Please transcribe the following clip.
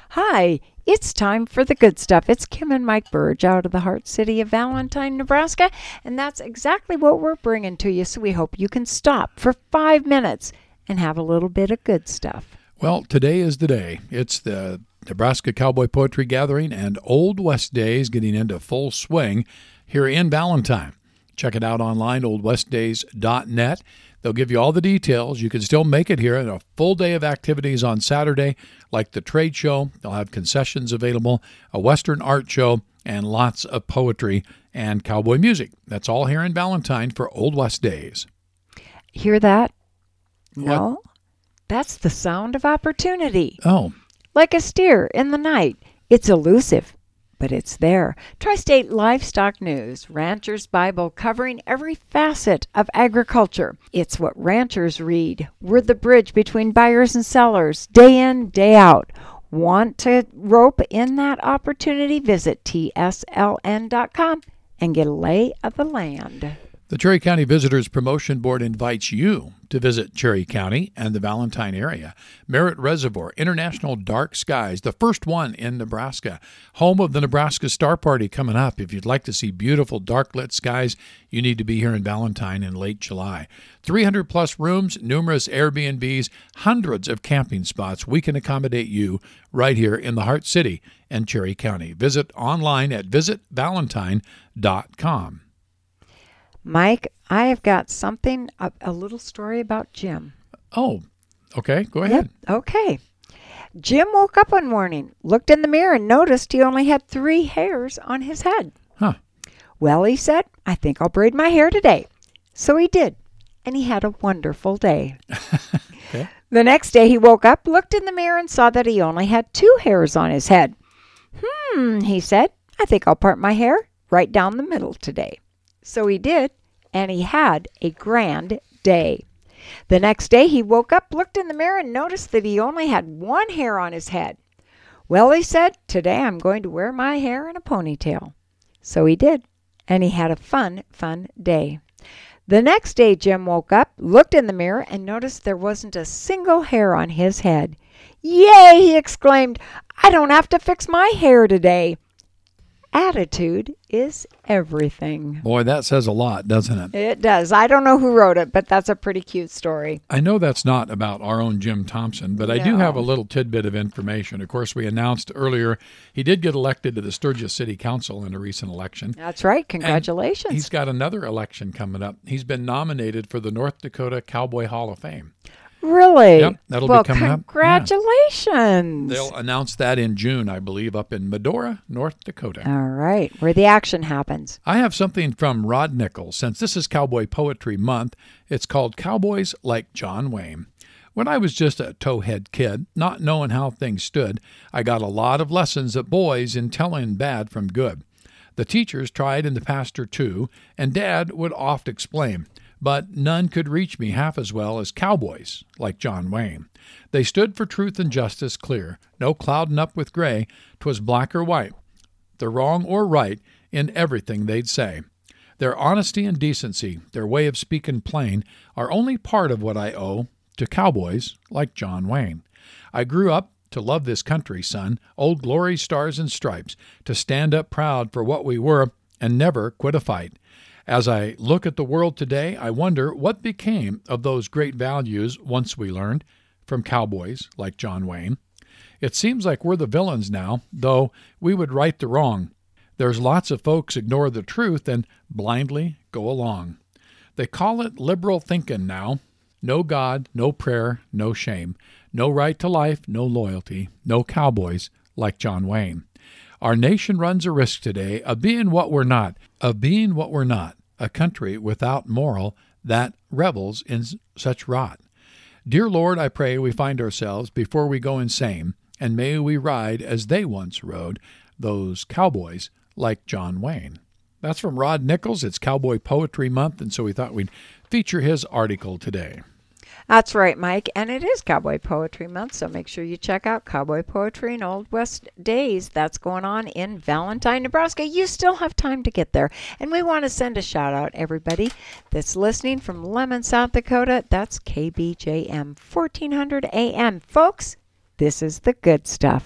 Hi, it's time for the good stuff. It's Kim and Mike Burge out of the heart city of Valentine, Nebraska, and that's exactly what we're bringing to you, so we hope you can stop for 5 minutes and have a little bit of good stuff. Well, today is the day. It's the Nebraska Cowboy Poetry Gathering, and Old West Days getting into full swing here in Valentine. Check it out online, oldwestdays.net. They'll give you all the details. You can still make it here in a full day of activities on Saturday, like the trade show. They'll have concessions available, a Western art show, and lots of poetry and cowboy music. That's all here in Valentine for Old West Days. Hear that? What? No? That's the sound of opportunity. Oh. Like a steer in the night. It's elusive, but it's there. Tri-State Livestock News, Rancher's Bible, covering every facet of agriculture. It's what ranchers read. We're the bridge between buyers and sellers, day in, day out. Want to rope in that opportunity? Visit tsln.com and get a lay of the land. The Cherry County Visitors Promotion Board invites you to visit Cherry County and the Valentine area. Merritt Reservoir, International Dark Skies, the first one in Nebraska. Home of the Nebraska Star Party coming up. If you'd like to see beautiful dark-lit skies, you need to be here in Valentine in late July. 300-plus rooms, numerous Airbnbs, hundreds of camping spots. We can accommodate you right here in the Heart City and Cherry County. Visit online at visitvalentine.com. Mike, I have got something, a little story about Jim. Oh, okay. Go ahead. Yep, okay. Jim woke up one morning, looked in the mirror, and noticed he only had 3 hairs on his head. Huh. Well, he said, I think I'll braid my hair today. So he did, and he had a wonderful day. Okay. The next day he woke up, looked in the mirror, and saw that he only had 2 hairs on his head. He said, I think I'll part my hair right down the middle today. So he did, and he had a grand day. The next day he woke up, looked in the mirror, and noticed that he only had 1 hair on his head. Well, he said, today I'm going to wear my hair in a ponytail. So he did, and he had a fun day. The next day Jim woke up, looked in the mirror, and noticed there wasn't a single hair on his head. Yay, he exclaimed, I don't have to fix my hair today. Attitude is everything. Boy, that says a lot, doesn't it? It does. I don't know who wrote it, but that's a pretty cute story. I know that's not about our own Jim Thompson, but I do No. have a little tidbit of information. Of course, we announced earlier he did get elected to the Sturgis City Council in a recent election. That's right. Congratulations. And he's got another election coming up. He's been nominated for the North Dakota Cowboy Hall of Fame. Really? Yep, that'll well, be coming up. Congratulations. They'll announce that in June, I believe, up in Medora, North Dakota. All right, where the action happens. I have something from Rod Nichols. Since this is Cowboy Poetry Month, it's called Cowboys Like John Wayne. When I was just a towhead kid, not knowing how things stood, I got a lot of lessons at boys in telling bad from good. The teachers tried and the pastor too, and Dad would oft explain, but none could reach me half as well as cowboys like John Wayne. They stood for truth and justice clear, no clouding up with gray, 'twas black or white, the wrong or right in everything they'd say. Their honesty and decency, their way of speaking plain, are only part of what I owe to cowboys like John Wayne. I grew up to love this country, son, Old Glory, Stars, and Stripes, to stand up proud for what we were and never quit a fight. As I look at the world today, I wonder what became of those great values once we learned from cowboys like John Wayne. It seems like we're the villains now, though we would right the wrong. There's lots of folks ignore the truth and blindly go along. They call it liberal thinking now. No God, no prayer, no shame. No right to life, no loyalty, no cowboys like John Wayne. Our nation runs a risk today of being what we're not, a country without moral that revels in such rot. Dear Lord, I pray we find ourselves before we go insane, and may we ride as they once rode, those cowboys like John Wayne. That's from Rod Nichols. It's Cowboy Poetry Month, and so we thought we'd feature his article today. That's right, Mike. And it is Cowboy Poetry Month, so make sure you check out Cowboy Poetry and Old West Days. That's going on in Valentine, Nebraska. You still have time to get there. And we want to send a shout out, everybody that's listening from Lemon, South Dakota. That's KBJM 1400 AM. Folks, this is the good stuff.